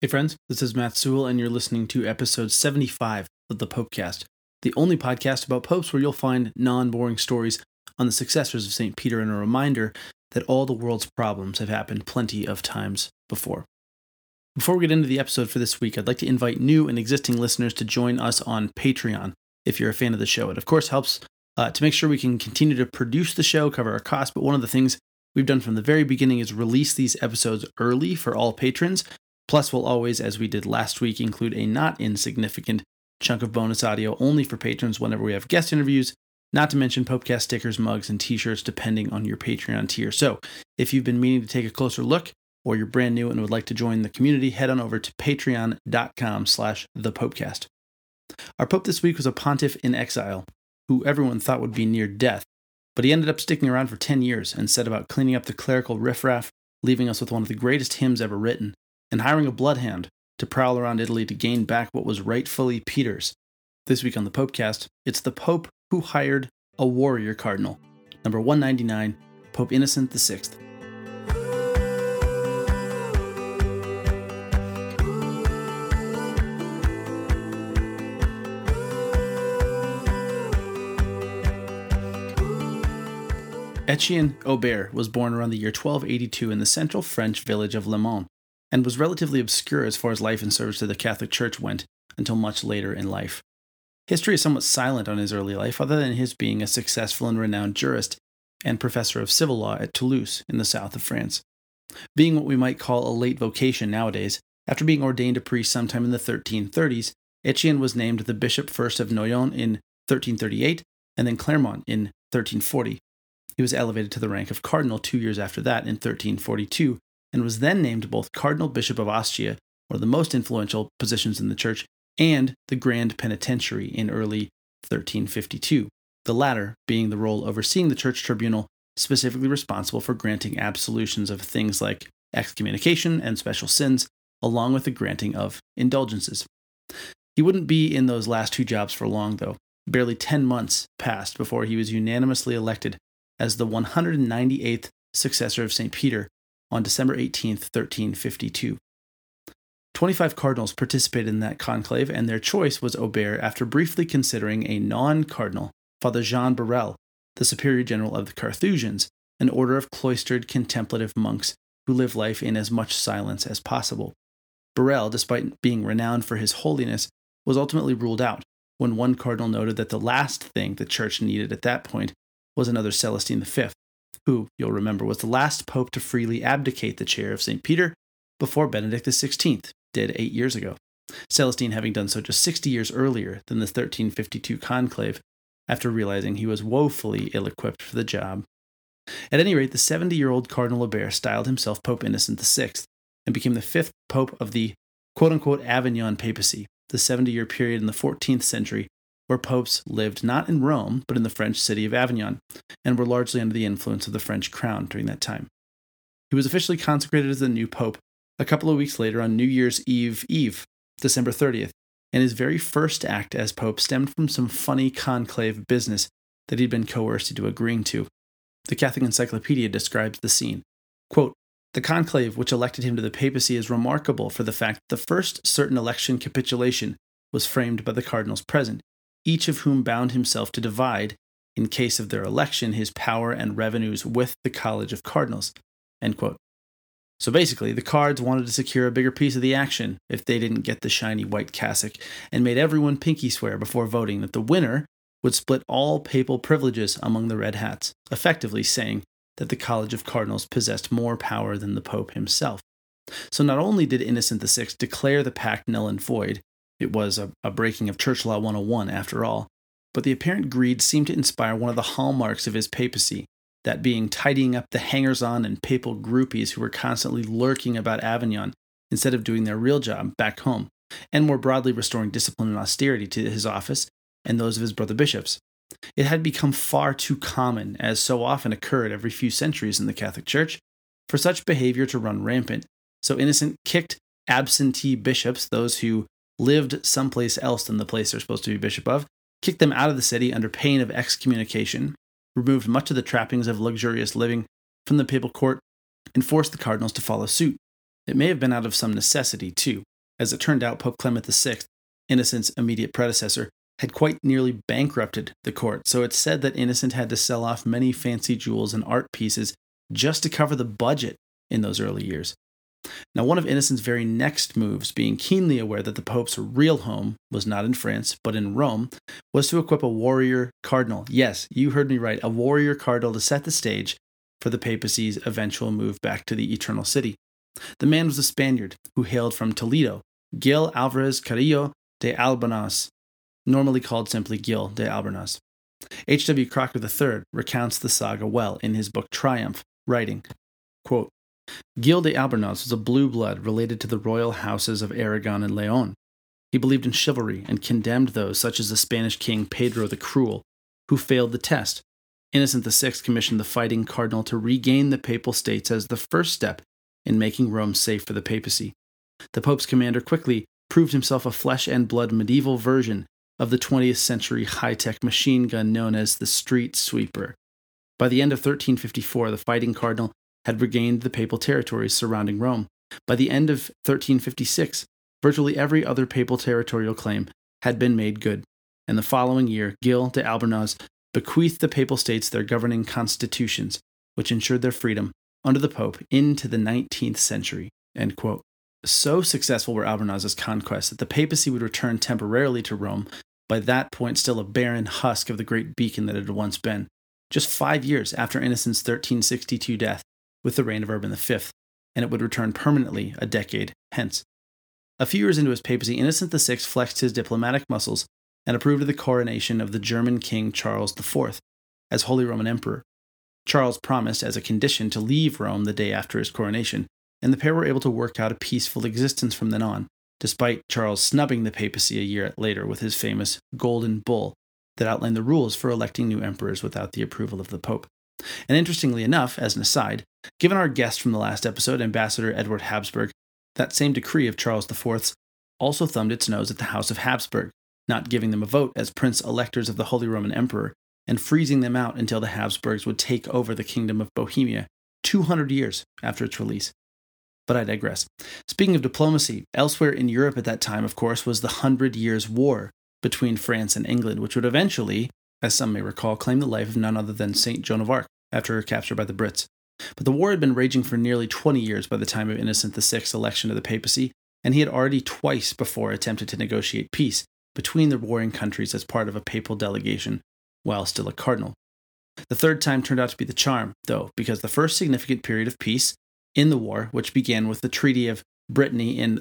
Hey friends, this is Matt Sewell, and you're listening to episode 75 of the Popecast, the only podcast about popes where you'll find non-boring stories on the successors of St. Peter and a reminder that all the world's problems have happened plenty of times before. Before we get into the episode for this week, I'd like to invite new and existing listeners to join us on Patreon if you're a fan of the show. It, of course, helps to make sure we can continue to produce the show, cover our costs, but one of the things we've done from the very beginning is release these episodes early for all patrons. Plus, we'll always, as we did last week, include a not insignificant chunk of bonus audio only for patrons whenever we have guest interviews, not to mention Popecast stickers, mugs, and t-shirts depending on your Patreon tier. So, if you've been meaning to take a closer look, or you're brand new and would like to join the community, head on over to patreon.com/thepopecast. Our Pope this week was a pontiff in exile, who everyone thought would be near death, but he ended up sticking around for 10 years and set about cleaning up the clerical riffraff, leaving us with one of the greatest hymns ever written, and hiring a bloodhound to prowl around Italy to gain back what was rightfully Peter's. This week on the Popecast, it's the Pope who hired a warrior cardinal. Number 199, Pope Innocent VI. Etienne Aubert was born around the year 1282 in the central French village of Le Mans, and was relatively obscure as far as life and service to the Catholic Church went until much later in life. History is somewhat silent on his early life, other than his being a successful and renowned jurist and professor of civil law at Toulouse in the south of France. Being what we might call a late vocation nowadays, after being ordained a priest sometime in the 1330s, Etienne was named the Bishop first of Noyon in 1338 and then Clermont in 1340. He was elevated to the rank of cardinal 2 years after that in 1342, and was then named both Cardinal Bishop of Ostia, one of the most influential positions in the church, and the Grand Penitentiary in early 1352, the latter being the role overseeing the church tribunal, specifically responsible for granting absolutions of things like excommunication and special sins, along with the granting of indulgences. He wouldn't be in those last two jobs for long, though. Barely 10 months passed before he was unanimously elected as the 198th successor of St. Peter on December 18, 1352. 25 cardinals participated in that conclave, and their choice was Aubert after briefly considering a non-cardinal, Father Jean Borel, the superior general of the Carthusians, an order of cloistered contemplative monks who live life in as much silence as possible. Borel, despite being renowned for his holiness, was ultimately ruled out when one cardinal noted that the last thing the church needed at that point was another Celestine V, who, you'll remember, was the last pope to freely abdicate the chair of St. Peter before Benedict XVI did 8 years ago, Celestine having done so just 60 years earlier than the 1352 conclave, after realizing he was woefully ill-equipped for the job. At any rate, the 70-year-old Cardinal Aubert styled himself Pope Innocent VI, and became the fifth pope of the quote-unquote Avignon papacy, the 70-year period in the 14th century where popes lived not in Rome, but in the French city of Avignon, and were largely under the influence of the French crown during that time. He was officially consecrated as the new pope a couple of weeks later on New Year's Eve, December 30th, and his very first act as pope stemmed from some funny conclave business that he'd been coerced into agreeing to. The Catholic Encyclopedia describes the scene. Quote, "The conclave which elected him to the papacy is remarkable for the fact that the first certain election capitulation was framed by the cardinals present, each of whom bound himself to divide, in case of their election, his power and revenues with the College of Cardinals." End quote. So basically, the cards wanted to secure a bigger piece of the action if they didn't get the shiny white cassock, and made everyone pinky swear before voting that the winner would split all papal privileges among the red hats, effectively saying that the College of Cardinals possessed more power than the Pope himself. So not only did Innocent VI declare the pact null and void, it was a breaking of Church Law 101 after all, but the apparent greed seemed to inspire one of the hallmarks of his papacy, that being tidying up the hangers-on and papal groupies who were constantly lurking about Avignon instead of doing their real job back home, and more broadly restoring discipline and austerity to his office and those of his brother bishops. It had become far too common, as so often occurred every few centuries in the Catholic Church, for such behavior to run rampant, so Innocent kicked absentee bishops, those who lived someplace else than the place they're supposed to be bishop of, kicked them out of the city under pain of excommunication, removed much of the trappings of luxurious living from the papal court, and forced the cardinals to follow suit. It may have been out of some necessity, too, As it turned out, Pope Clement VI, Innocent's immediate predecessor, had quite nearly bankrupted the court, so it's said that Innocent had to sell off many fancy jewels and art pieces just to cover the budget in those early years. Now, one of Innocent's very next moves, being keenly aware that the Pope's real home was not in France, but in Rome, was to equip a warrior cardinal. Yes, you heard me right, a warrior cardinal to set the stage for the papacy's eventual move back to the Eternal City. The man was a Spaniard who hailed from Toledo, Gil Alvarez Carrillo de Albornoz, normally called simply Gil de Albornoz. H.W. Crocker III recounts the saga well in his book Triumph, writing, quote, Gil de Albornoz was a blue blood related to the royal houses of Aragon and Leon. He believed in chivalry and condemned those, such as the Spanish king Pedro the Cruel, who failed the test. Innocent VI commissioned the fighting cardinal to regain the papal states as the first step in making Rome safe for the papacy. The Pope's commander quickly proved himself a flesh and blood medieval version of the 20th century high-tech machine gun known as the street sweeper. By the end of 1354, the fighting cardinal had regained the papal territories surrounding Rome. By the end of 1356, virtually every other papal territorial claim had been made good, and the following year, Gil de Albornoz bequeathed the papal states their governing constitutions, which ensured their freedom under the Pope into the 19th century. End quote. So successful were Albornoz's conquests that the papacy would return temporarily to Rome, by that point still a barren husk of the great beacon that it had once been, just 5 years after Innocent's 1362 death with the reign of Urban V, and it would return permanently a decade hence. A few years into his papacy, Innocent VI flexed his diplomatic muscles and approved of the coronation of the German King Charles IV as Holy Roman Emperor. Charles promised, as a condition, to leave Rome the day after his coronation, and the pair were able to work out a peaceful existence from then on, despite Charles snubbing the papacy a year later with his famous Golden Bull that outlined the rules for electing new emperors without the approval of the Pope. And interestingly enough, as an aside, given our guest from the last episode, Ambassador Edward Habsburg, that same decree of Charles IV's also thumbed its nose at the House of Habsburg, not giving them a vote as prince-electors of the Holy Roman Emperor, and freezing them out until the Habsburgs would take over the Kingdom of Bohemia 200 years after its release. But I digress. Speaking of diplomacy, elsewhere in Europe at that time, of course, was the 100 Years' War between France and England, which would eventually, as some may recall, claim the life of none other than St. Joan of Arc after her capture by the Brits. But the war had been raging for nearly 20 years by the time of Innocent VI's election to the papacy, and he had already twice before attempted to negotiate peace between the warring countries as part of a papal delegation, while still a cardinal. The third time turned out to be the charm, though, because the first significant period of peace in the war, which began with the Treaty of Brittany in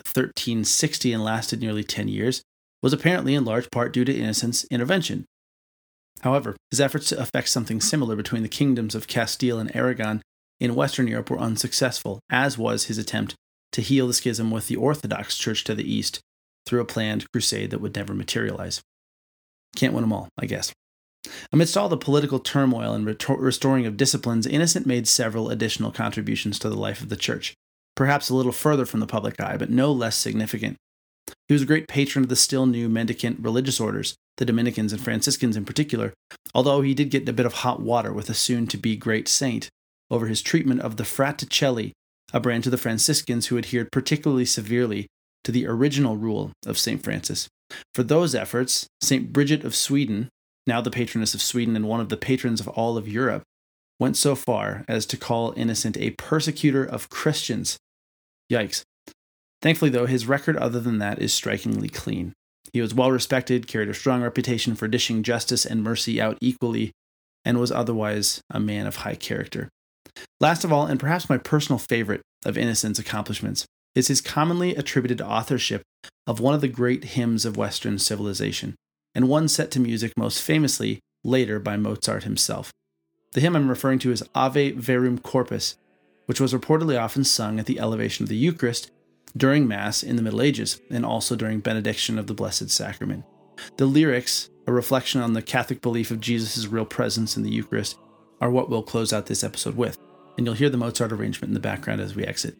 1360 and lasted nearly 10 years, was apparently in large part due to Innocent's intervention. However, his efforts to effect something similar between the kingdoms of Castile and Aragon in Western Europe were unsuccessful, as was his attempt to heal the schism with the Orthodox Church to the east through a planned crusade that would never materialize. Can't win them all, I guess. Amidst all the political turmoil and restoring of disciplines, Innocent made several additional contributions to the life of the Church, perhaps a little further from the public eye, but no less significant. He was a great patron of the still new mendicant religious orders, the Dominicans and Franciscans in particular, although he did get a bit of hot water with a soon-to-be great saint over his treatment of the Fraticelli, a branch of the Franciscans who adhered particularly severely to the original rule of St. Francis. For those efforts, St. Bridget of Sweden, now the patroness of Sweden and one of the patrons of all of Europe, went so far as to call Innocent a persecutor of Christians. Yikes. Thankfully, though, his record other than that is strikingly clean. He was well respected, carried a strong reputation for dishing justice and mercy out equally, and was otherwise a man of high character. Last of all, and perhaps my personal favorite of Innocent's accomplishments, is his commonly attributed authorship of one of the great hymns of Western civilization, and one set to music most famously later by Mozart himself. The hymn I'm referring to is Ave Verum Corpus, which was reportedly often sung at the elevation of the Eucharist during Mass in the Middle Ages, and also during benediction of the Blessed Sacrament. The lyrics, a reflection on the Catholic belief of Jesus' real presence in the Eucharist, are what we'll close out this episode with, and you'll hear the Mozart arrangement in the background as we exit.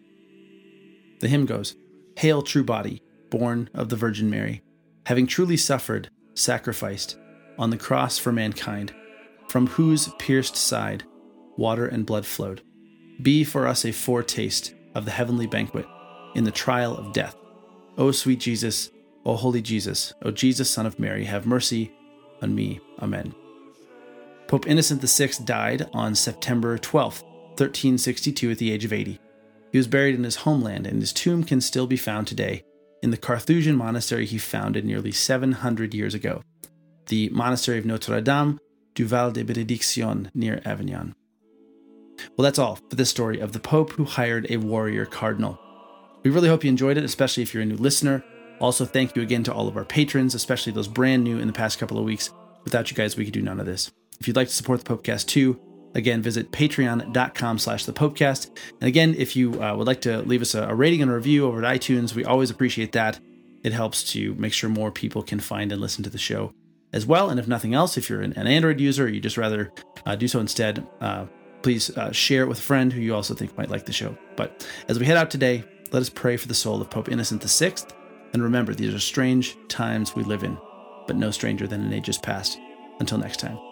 The hymn goes, Hail, true body, born of the Virgin Mary, having truly suffered, sacrificed, on the cross for mankind, from whose pierced side water and blood flowed. Be for us a foretaste of the heavenly banquet in the trial of death, O sweet Jesus, O holy Jesus, O Jesus, Son of Mary, have mercy on me. Amen. Pope Innocent VI died on September 12th, 1362 at the age of 80. He was buried in his homeland, and his tomb can still be found today in the Carthusian monastery he founded nearly 700 years ago, the monastery of Notre-Dame du Val de Benediction near Avignon. Well, that's all for this story of the Pope who hired a warrior cardinal. We really hope you enjoyed it, especially if you're a new listener. Also, thank you again to all of our patrons, especially those brand new in the past couple of weeks. Without you guys, we could do none of this. If you'd like to support the Popecast too, again, visit patreon.com/thepopecast. And again, if you would like to leave us a rating and a review over at iTunes, we always appreciate that. It helps to make sure more people can find and listen to the show as well. And if nothing else, if you're an Android user or you just rather do so instead, please share it with a friend who you also think might like the show. But as we head out today, let us pray for the soul of Pope Innocent VI. And remember, these are strange times we live in, but no stranger than in ages past. Until next time.